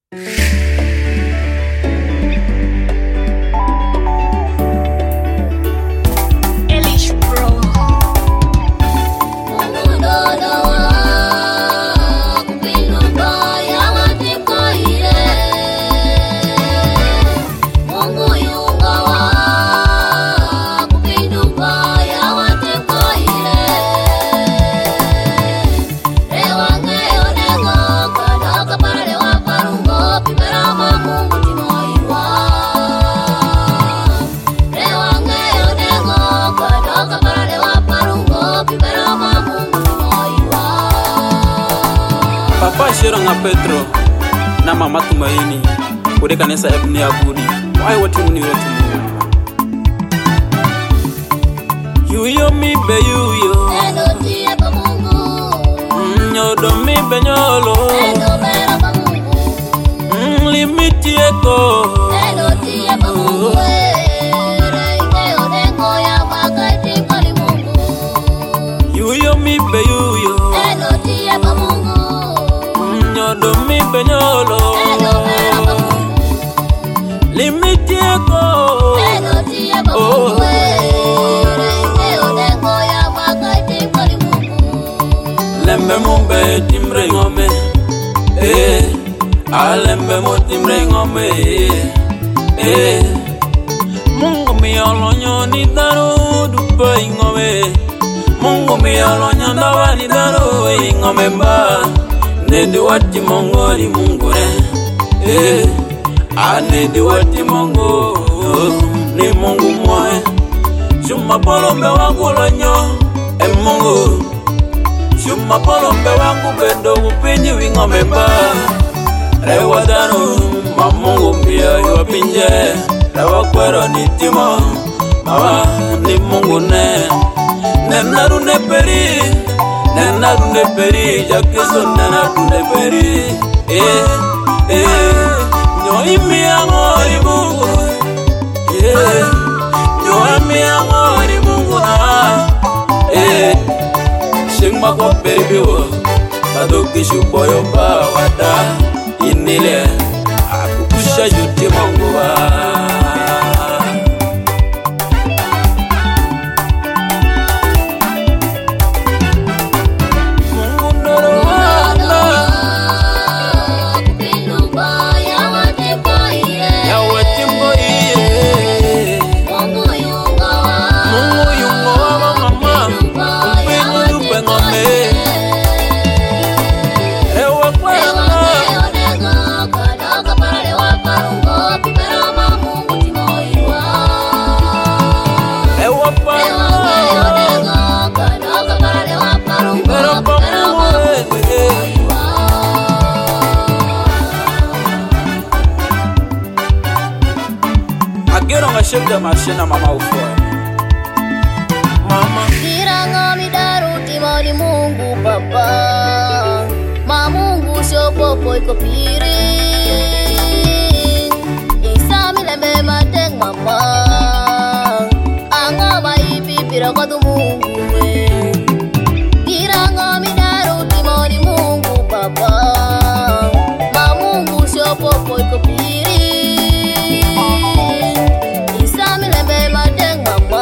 Papa Shiranga Petro na Mama Tumaini kule kanisa Ebni Abudi wai wati muni wetu yuyo mibe yuyo endo tiye pa Mungu nyodo mibe nyolo endo bera pa Mungu limiti eko endo tiye pa Mungu reike odengo ya wakati pali Mungu yuyo mibe yuyo endo tiye pa Mungu nyodo mibe nyolo endo bera pa Mungu limiti eko endo tiye pa Mungu reike odengo ya wakati pali Mungu lembe mumbe timre ngome alembe mo timre ngome Mungu miyolonyo ni daru dupa ingome Mungu miyolonyo ndawa ni daru ingome mba nedi wati mongo ni Mungu re nedi wati mongo ni Mungu mwe Shuma polombe wangu lonyo Mungu Shuma polombe wangu bendo upinyi wingome mba Rewa danu mamungu mbia yuwa pinje Rewa kwero ni timo Mawa ni Mungu Nenaru neperi Nenaru neperi Jakeso nenaru neperi Nyoimi angori Mungu Nyoimi angori Mungu Shingma kwa baby wo Badoki shuboyo ba wada Inile Akukusha yuti Mungu Mungu ndoro wala kupinduka ya watembo ile Ya watimbo iye Mungu yungawa Mungu yungo wa mama Upinu dupe ngome Ewa kwela Ewa pala Pero pamu Agero nga chef de marché na mama ufoe Mama Kiranga midaruti moni Mungu Papa Ma Mungu shopopo iko piri Isa milembe mateng mama Anga maipi pira kwa tu Mungu we Kiranga midaruti moni Mungu Papa Ma Mungu shopopo iko piri Isa milembe mateng mama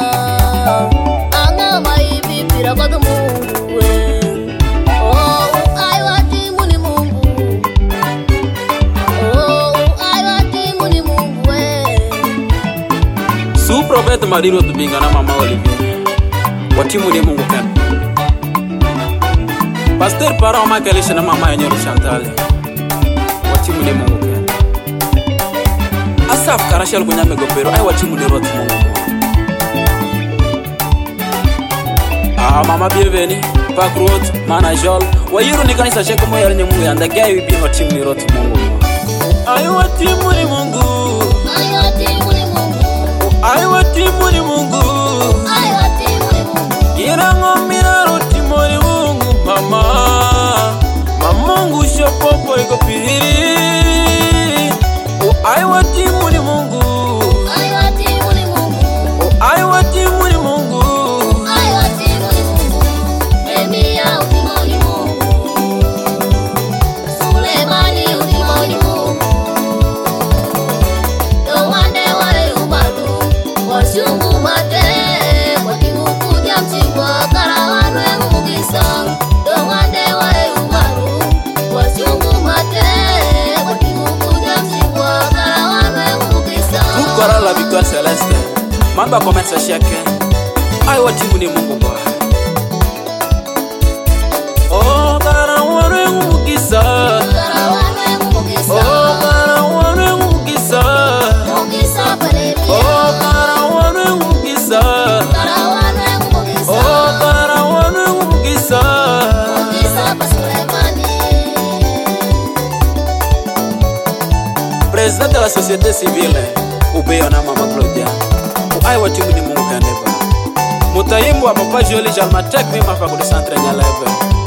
Anga maipi pira kwa tu Mungu we Oh, aiwati muni Mungu Oh, aiwati muni Mungu we Su profeta Mariro Tubinga na mama Olivier Watimu ni Mungu ken Pasteur Parent Makelisha na mama Enyoro Chantal Watimu ni Mungu ken Asaf Karashel kunyame gopero Ay watimu ni roti Mungu mama bienvenue Pak Road Mana Jol Wayiru ni kanisa cheko moya lenye Mungu yanda Gaya wibini watimu ni roti Mungu Ay watimu ni Mungu Aiwati muni Mungu Ay watimu ni Mungu Aiwati muni Mungu Kirango mira roti moni Mungu mama Mamungu shopopo iko piri Ay watimu ni Mungu Aiwati muni Mungu Ay watimu ni Mungu Aiwati muni Mungu Emi ya utimoni Mungu Sulemani utimoni Mungu la Victoire Celeste, mambo ya commerce shake. Ai wa timu ni Mungu Bwana. Oh karawane mugisa, oh karawane mugisa, oh karawane mugisa, oh karawane mugisa. Président de la société civile, Ubeyona Mama Claudia. Ai wa timu ni Mungu Kandeba. Mutaimbu wa Papa Jolie Jalmatek mimi hapa kwa centre Nyalebe.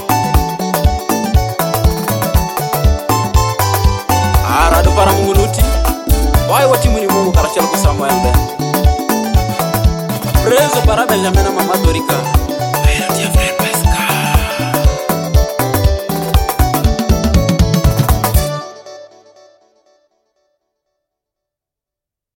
Arado para Mungu nuti. Ai wa timu ni Mungu Karachel kwa Samuel. Prezo para Benjamin Mama Dorika.